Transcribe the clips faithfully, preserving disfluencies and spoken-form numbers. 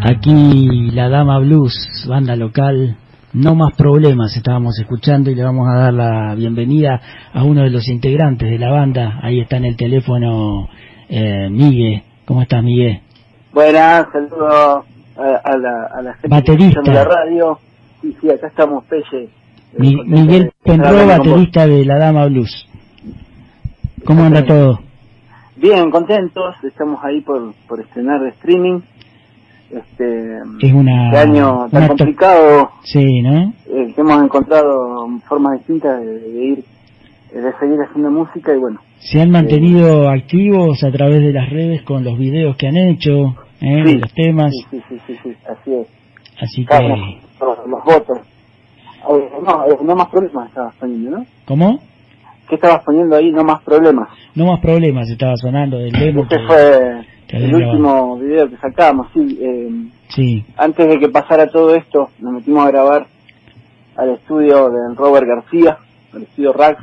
Aquí la Dama Blues, banda local, No Más Problemas, estábamos escuchando y le vamos a dar la bienvenida a uno de los integrantes de la banda. Ahí está en el teléfono eh, Miguel. ¿Cómo estás, Miguel? Buenas, saludos a, a la, a la gente baterista de la radio. Sí, sí, acá estamos, Pelle. Mi, Miguel Penró, baterista de la Dama Blues. ¿Cómo anda todo? Bien, contentos, estamos ahí por, por estrenar de streaming. Este, es una, este año tan complicado, sí, ¿no? Eh, que hemos encontrado formas distintas de, de ir, de seguir haciendo música y bueno. ¿Se han mantenido eh, activos a través de las redes con los videos que han hecho, eh, sí, de los temas? Sí, sí, sí, sí, sí, así es. Así Claro, que... Los, los votos. Eh, no, eh, no más problemas estabas poniendo, ¿no? ¿Cómo? ¿Qué estabas poniendo ahí? No más problemas. No más problemas, estaba sonando del demo. Ese que... fue... Que el último video que sacamos, sí, eh, sí. Antes de que pasara todo esto, nos metimos a grabar al estudio del Robert García, al estudio Rax,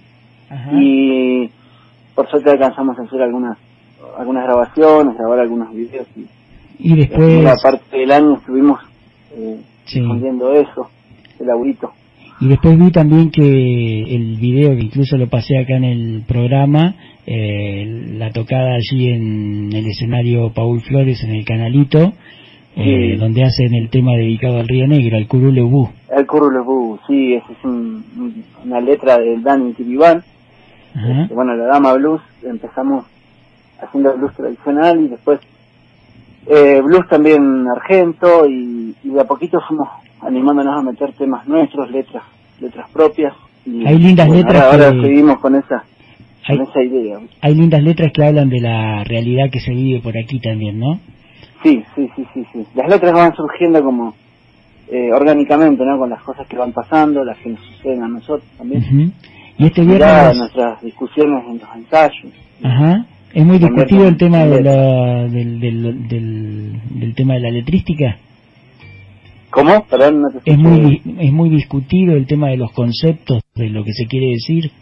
y por suerte alcanzamos a hacer algunas algunas grabaciones, grabar algunos videos. Y, y después... la parte del año estuvimos eh, sí. difundiendo eso, el laburito. Y después vi también que el video, que incluso lo pasé acá en el programa, eh, la tocada allí en el escenario Paul Flores, en el Canalito, eh, sí. donde hacen el tema dedicado al Río Negro, al Curulebú. El Curulebú, sí, esa es un, una letra del Dani Kiribán. Este, bueno, la Dama Blues, empezamos haciendo blues tradicional y después eh, blues también argento y, y de a poquito fuimos animándonos a meter temas nuestros, letras letras propias. Y, hay lindas bueno, letras ahora, que... ahora seguimos con esa hay, con esa idea. Hay lindas letras que hablan de la realidad que se vive por aquí también, ¿no? Sí, sí, sí, sí, sí. Las letras van surgiendo como eh, orgánicamente, ¿no? Con las cosas que van pasando, las que nos suceden a nosotros también. Uh-huh. Y este viernes... nuestras discusiones en los ensayos. Ajá. Es muy discutido el tema de la, del, del, del, del tema de la letrística. ¿Cómo? Perdón, no te es muy es muy discutido el tema de los conceptos, de lo que se quiere decir.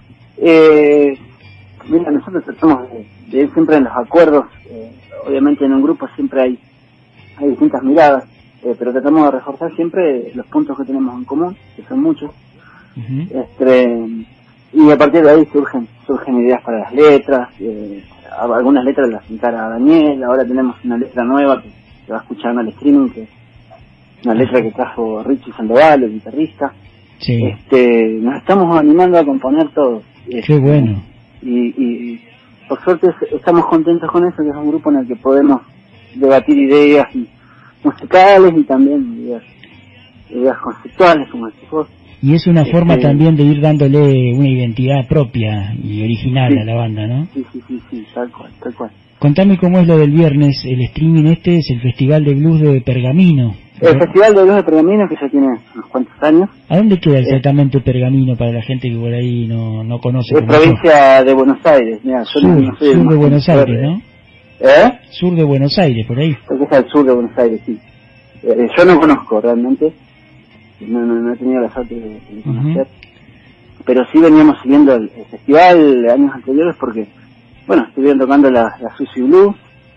Eh, mira, nosotros tratamos de, de ir siempre en los acuerdos. Eh, obviamente en un grupo siempre hay hay distintas miradas, eh, pero tratamos de reforzar siempre los puntos que tenemos en común, que son muchos. Uh-huh. Este, y a partir de ahí surgen surgen ideas para las letras. Eh, algunas letras las encara Daniel. Ahora tenemos una letra nueva que se va a escuchar en el streaming, que una letra que trajo Richie Sandoval, el guitarrista. Sí. Este, nos estamos animando a componer todo. Qué este, bueno. Y, y por suerte estamos contentos con eso, que es un grupo en el que podemos debatir ideas musicales y también ideas, ideas conceptuales, como decís vos. Y es una este, forma también de ir dándole una identidad propia y original sí, a la banda, ¿no? Sí, sí, sí, sí, tal cual, tal cual. Contame cómo es lo del viernes. El streaming este es el Festival de Blues de Pergamino. El Festival de Blues de Pergamino, que ya tiene unos cuantos años. ¿A dónde queda exactamente eh, Pergamino para la gente que por ahí no, no conoce? Es provincia yo? de Buenos Aires. Mirá, sur, yo no sur de, de Buenos Aires, ¿no? ¿Eh? Sur de Buenos Aires, por ahí. Creo que es al sur de Buenos Aires, sí. Eh, yo no conozco realmente. No, no, no he tenido la suerte de, de conocer. Uh-huh. Pero sí veníamos siguiendo el, el festival de años anteriores porque, bueno, estuvieron tocando la, la Sushi Blues.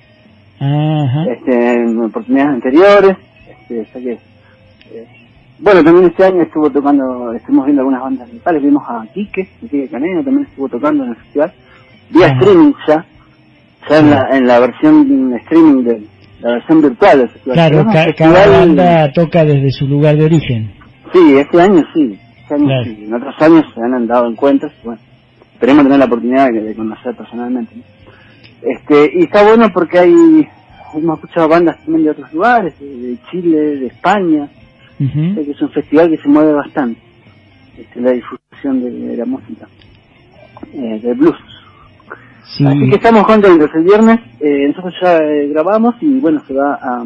Uh-huh. Este, en oportunidades anteriores. Este, o sea que, eh, bueno, también este año estuvo tocando, estuvimos viendo algunas bandas locales, vimos a Quique, Quique Caneno también estuvo tocando en el festival, vía uh-huh. streaming ya, ya uh-huh. en, la, en la versión streaming de la versión virtual del festival. Claro, ca festival, cada banda toca desde su lugar de origen. Sí, este año sí, este año claro. sí, en otros años se han dado encuentros, bueno, esperemos tener la oportunidad de, de conocer personalmente, ¿no? Este, y está bueno porque hay, hemos escuchado bandas también de otros lugares, de, de Chile, de España, uh-huh. o sea que es un festival que se mueve bastante, este, la difusión de, de la música, eh, de blues. Sí. Así que estamos contentos. El viernes eh, nosotros ya eh, grabamos y bueno, se va a,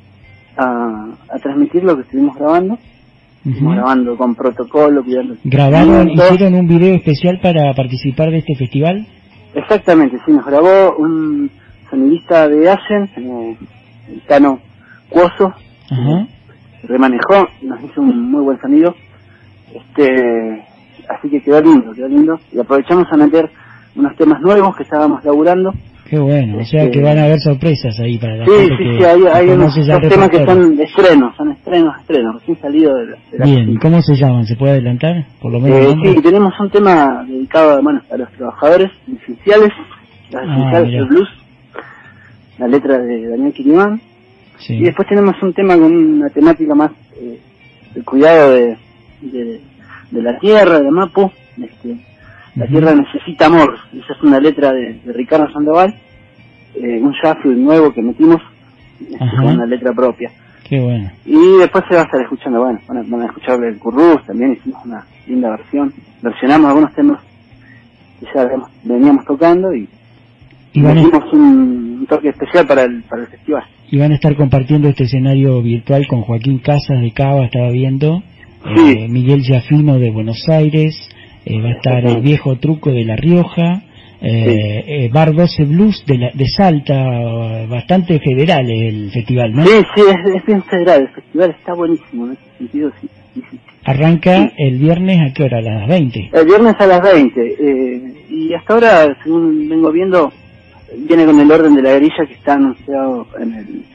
a, a transmitir lo que estuvimos grabando. Uh-huh. Estuvimos grabando con protocolo, cuidando. ¿Grabaron, hicieron un video especial para participar de este festival? Exactamente, sí, nos grabó un sonidista de Ashen, eh, el Tano Cuoso, uh-huh. remanejó, nos hizo un muy buen sonido, este, así que quedó lindo, quedó lindo, y aprovechamos a meter unos temas nuevos que estábamos laburando, Qué bueno, o sea este, que van a haber sorpresas ahí para la sí, gente sí, que sí, hay, hay que unos dos temas que son estrenos, son estrenos, estrenos, recién salidos de la, de la Bien, cocina. ¿y cómo se llaman? ¿Se puede adelantar? Por lo menos. Eh, sí, tenemos un tema dedicado, bueno, a los trabajadores esenciales, los Ah, esenciales mirá. del blues, la letra de Daniel Quirimán. Sí. Y después tenemos un tema con una temática más, eh, el cuidado de, de, de la tierra, de Mapu. Este, la Ujú. tierra necesita amor. Esa es una letra de, de Ricardo Sandoval, eh, un shuffle nuevo que metimos, este, con una letra propia. Qué bueno. Y después se va a estar escuchando, bueno, van a, van a escuchar el Currús, también hicimos una linda versión. Versionamos algunos temas que ya habíamos- veníamos tocando y, Y van, a, metimos un, un toque especial para el, para el festival. y van a estar compartiendo este escenario virtual con Joaquín Casas de Cava, estaba viendo, Sí. eh, Miguel Yafino de Buenos Aires, eh, va a estar el Viejo Truco de La Rioja, eh, Sí. eh, Bar doce Blues de, la, de Salta, bastante federal el festival, ¿no? Sí, sí, es, es bien federal, el festival está buenísimo en ese sentido, sí. sí, sí. Arranca Sí. el viernes, ¿a qué hora? A las veinte. El viernes a las veinte, eh, y hasta ahora, según vengo viendo, viene con el orden de la grilla que está anunciado en el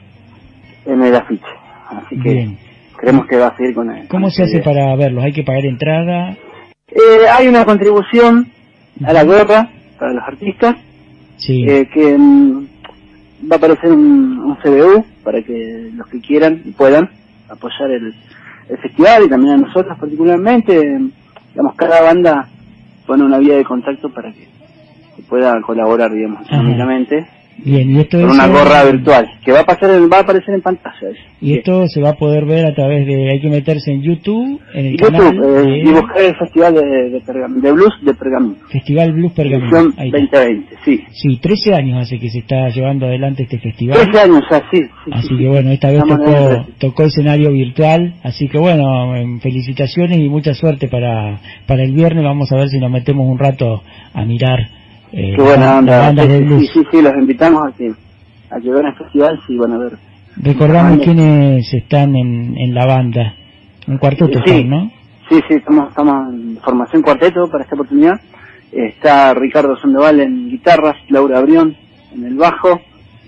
en el afiche. Así que Bien. creemos que va a seguir con el... ¿Cómo con se esa hace idea. para verlos? ¿Hay que pagar entrada? Eh, hay una contribución a la guerra para los artistas, Sí. eh, que mm, va a aparecer un, un C B U para que los que quieran y puedan apoyar el, el festival, y también a nosotros particularmente. Digamos, cada banda pone una vía de contacto para que, que pueda colaborar, digamos, económicamente, Bien, y esto con es una en- gorra virtual que va a pasar en- va a aparecer en pantalla. Y esto se va a poder ver a través de, hay que meterse en YouTube, en el Y canal YouTube, eh, de y buscar el festival de, de, Pergam- de blues de Pergamino, Festival Blues Pergamino. edición Ahí está. veinte veinte, sí. Sí, trece años hace que se está llevando adelante este festival. trece años ya, sí. sí Así sí, que sí. bueno, esta vez Estamos en el tocó, trece. tocó escenario virtual, así que bueno, em, felicitaciones y mucha suerte para, para el viernes. Vamos a ver si nos metemos un rato a mirar eh, Qué buena las onda. bandas Sí, de sí, blues. sí, sí, sí, los invitamos a que a que vean el festival, sí, van a ver. Recordamos Bandas. quiénes están en, en la banda. Un cuarteto Sí. están, ¿no? Sí, sí, estamos, estamos en formación cuarteto para esta oportunidad. Está Ricardo Sandoval en guitarras, Laura Abrión en el bajo,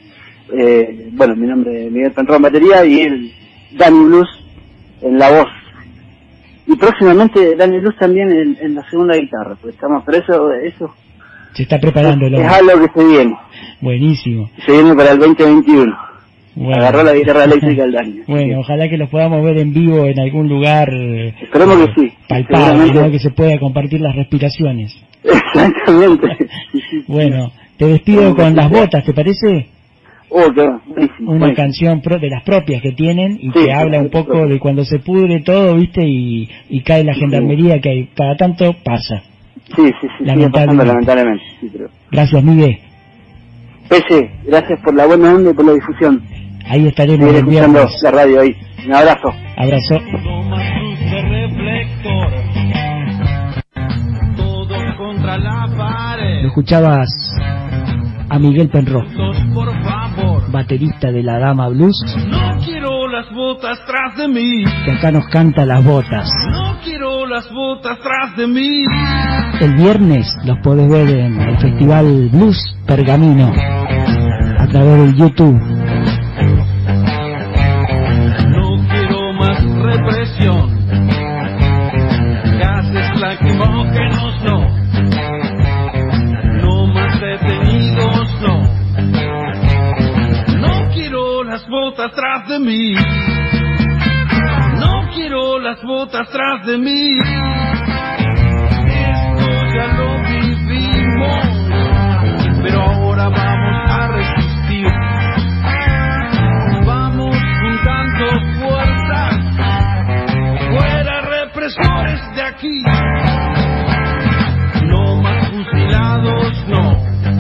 eh, bueno, mi nombre es Miguel Penrón en batería, y el Dani Blues en la voz. Y próximamente Dani Blues también en, en la segunda guitarra, porque estamos, pero eso, eso Se está preparando el es hombre. algo que se viene, Buenísimo. se viene para el veinte veintiuno. Bueno. Agarró la guitarra eléctrica el Dani. así Bueno, que ojalá que los podamos ver en vivo en algún lugar eh, esperemos que sí. palpable, Seguramente. ¿no? Que se pueda compartir las respiraciones. Exactamente. Sí, sí. Bueno, te despido Bueno, con sí, Las sí. Botas, ¿te parece? Oh, qué bueno, buenísimo. Una buenísimo. canción pro- de las propias que tienen y Sí, que sí, habla sí, un poco propias. de cuando se pudre todo, ¿viste? Y, y cae la Sí. gendarmería, que hay- cada tanto pasa. Sí, sí, sí, sigue pasando Lamentablemente. lamentablemente. Sí, pero... Gracias, Miguel. Pese, gracias por la buena onda y por la difusión. Ahí estaremos Seguir el escuchando viernes. la radio ahí. Un abrazo. Abrazo. Toma luz de reflector, todos contra la Lo pared. escuchabas a Miguel Penró, Todos, por favor, baterista de la Dama Blues, no quiero las botas tras de mí. que acá nos canta Las Botas. No quiero las botas tras de mí. El viernes los podés ver en el Festival Blues Pergamino a través del YouTube. No quiero más represión, gases lacrimógenos no, no más detenidos no. No quiero las botas tras de mí, no quiero las botas tras de mí. Esto ya lo vivimos, pero ahora vamos a resistir. Vamos juntando fuerzas, fuera represores de aquí. No más fusilados, no.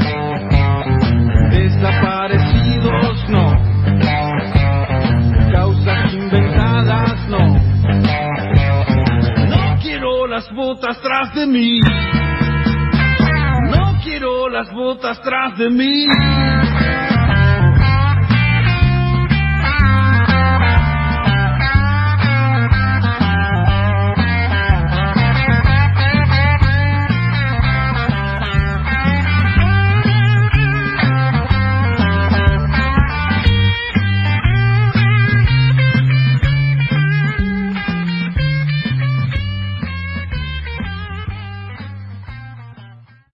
Desaparecidos, no. Causas inventadas, no. No quiero las botas tras de mí. No quiero las botas tras de mí.